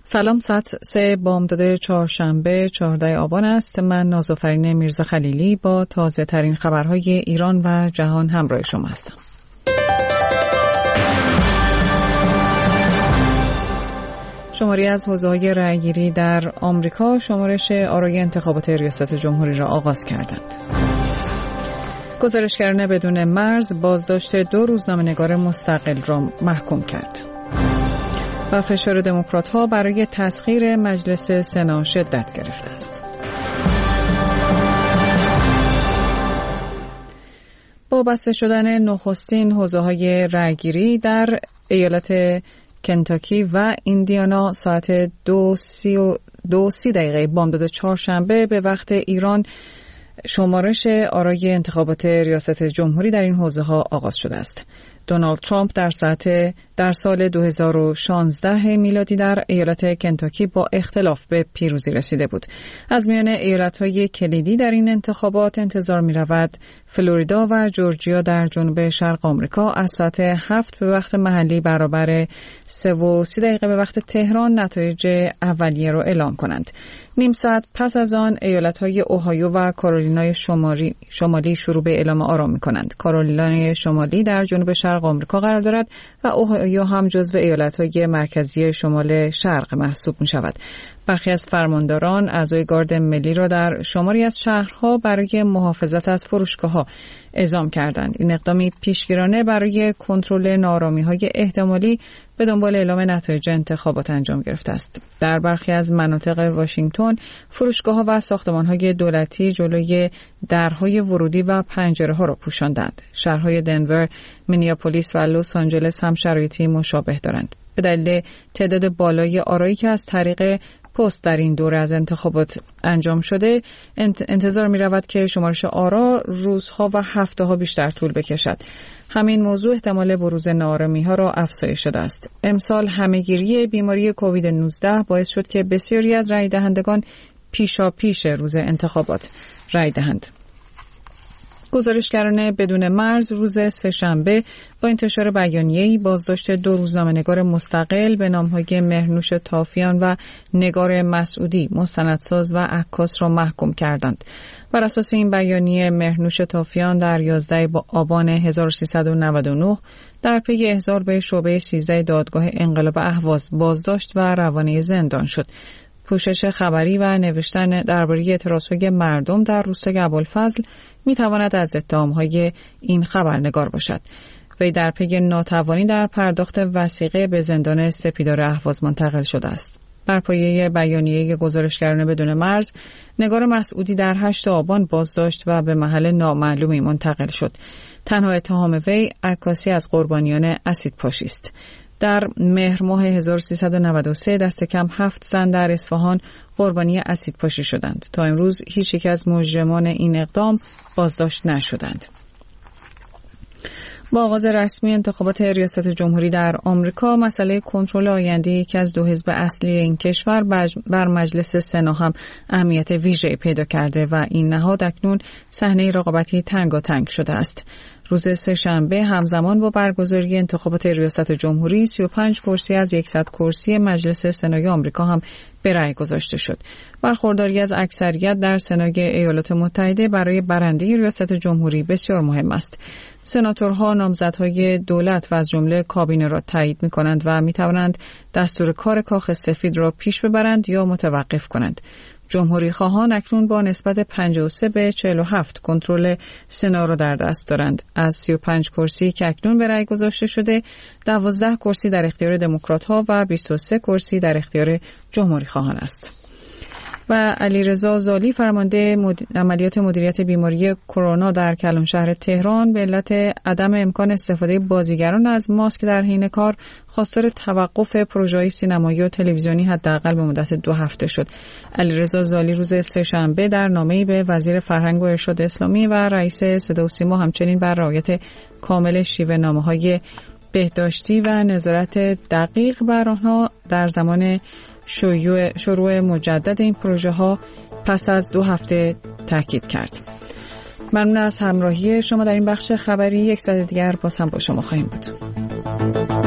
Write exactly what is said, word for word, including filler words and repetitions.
سلام، ساعت سه بامداد چهارشنبه چهاردهم آبان است. من نازافرین میرزا خلیلی با تازه ترین خبرهای ایران و جهان همراه شما هستم. شماری از حوزه‌های رأی‌گیری در آمریکا شمارش آرای انتخابات ریاست جمهوری را آغاز کردند. گزارشگران بدون مرز بازداشت دو روزنامه‌نگار مستقل را محکوم کرد. و فشار دموکرات‌ها برای تسخیر مجلس سنا شدت گرفته است. با بسته شدن نخستین حوزه‌های رأی‌گیری در ایالت کنتاکی و ایندیانا ساعت دو سی و دو سی دقیقه بامداد چهارشنبه به وقت ایران شمارش آرای انتخابات ریاست جمهوری در این حوزه‌ها آغاز شده است. دونالد ترامپ در ساعت در سال دو هزار و شانزده میلادی در ایالت کنتاکی با اختلاف به پیروزی رسیده بود. از میان ایالت‌های کلیدی در این انتخابات انتظار می‌رود فلوریدا و جورجیا در جنوب شرق آمریکا از ساعت هفت به وقت محلی برابر سه و سی دقیقه به وقت تهران نتایج اولیه را اعلام کنند. نیم ساعت پس از آن ایالت‌های اوهایو و کارولینای شمالی شمالی شروع به اعلام آرا می‌کنند. کارولینای شمالی در جنوب شرق آمریکا قرار دارد و اوهایو هم جزو ایالت‌های مرکزی شمال شرق محسوب می‌شود. برخی از فرمانداران اعضای گارد ملی را در شماری از شهرها برای محافظت از فروشگاه‌ها اعزام کردند. این اقدامی پیشگیرانه برای کنترل ناآرامی‌های احتمالی به دنبال اعلام نتایج انتخابات انجام گرفته است. در برخی از مناطق واشنگتن فروشگاه‌ها و ساختمان‌های دولتی جلوی درهای ورودی و پنجره‌ها را پوشاندند. شهرهای دنور، مینیاپولیس و لس آنجلس هم شرایطی مشابه دارند. به دلیل تعداد بالای آرایی که از طریق پست در این دوره از انتخابات انجام شده، انتظار می رود که شمارش آرا روزها و هفته ها بیشتر طول بکشد. همین موضوع احتمال بروز ناآرامی ها را افزایش داده است. امسال همهگیری بیماری کووید نوزده باعث شد که بسیاری از رای دهندگان پیشا پیش روز انتخابات رای دهند. گزارشگران بدون مرز روز سه‌شنبه با انتشار بیانیه‌ای بازداشت دو روزنامه‌نگار مستقل به نام‌های مهرنوش تافیان و نگار مسعودی مستندساز و عکاس را محکوم کردند. بر اساس این بیانیه مهرنوش تافیان در یازدهم آبان هزار و سیصد و نود و نه در پی احضار به شعبه سیزده دادگاه انقلاب اهواز بازداشت و روانه زندان شد. پوشش خبری و نوشتن درباره اعتراضهای مردم در روستای ابوالفضل میتواند از اتهامهای این خبرنگار باشد. وی در پی ناتوانی در پرداخت وثیقه به زندان سپیدار اهواز منتقل شده است. بر پایه بیانیه گزارشگران بدون مرز، نگار مسعودی در هشتم آبان بازداشت و به محل نامعلومی منتقل شد. تنها اتهام وی عکاسی از قربانیان اسیدپاشی است. در مهر ماه هزار و سیصد و نود و سه دست کم هفت زن در اصفهان قربانی اسیدپاشی شدند. تا امروز هیچ یک از مجرمان این اقدام بازداشت نشدند. با آغاز رسمی انتخابات ریاست جمهوری در آمریکا، مسئله کنترل آینده یکی از دو حزب اصلی این کشور بر مجلس سنا هم اهمیت ویژه‌ای پیدا کرده و این نهاد اکنون صحنه رقابتی تنگاتنگ شده است. روز سه‌شنبه همزمان با برگزاری انتخابات ریاست جمهوری سی و پنج کرسی از صد کرسی مجلس سنای آمریکا هم به رأی گذاشته شد. برخورداری از اکثریت در سنای ایالات متحده برای برنده ریاست جمهوری بسیار مهم است. سناتورها نامزدهای دولت و از جمله کابینه را تایید می‌کنند و می‌توانند دستور کار کاخ سفید را پیش ببرند یا متوقف کنند. جمهوری خواهان اکنون با نسبت پنجاه و سه به چهل و هفت کنترل سنا را در دست دارند. از سی و پنج کرسی که اکنون به رأی گذاشته شده، دوازده کرسی در اختیار دموکرات‌ها و بیست و سه کرسی در اختیار جمهوری خواهان است. و علیرضا زالی فرمانده مد... عملیات مدیریت بیماری کرونا در کلانشهر تهران به علت عدم امکان استفاده بازیگران از ماسک در حین کار خواستار توقف پروژه‌های سینمایی و تلویزیونی حداقل به مدت دو هفته شد. علیرضا زالی روز سه‌شنبه در نامه‌ای به وزیر فرهنگ و ارشاد اسلامی و رئیس صدا و سیما همچنین بر رعایت کامل شیوه نامه‌های بهداشتی و نظارت دقیق بر آنها در زمان شروع, شروع مجدد این پروژه ها پس از دو هفته تاکید کرد. ممنون از همراهی شما در این بخش خبری. یک ساعت دیگر باز هم با شما خواهیم بود.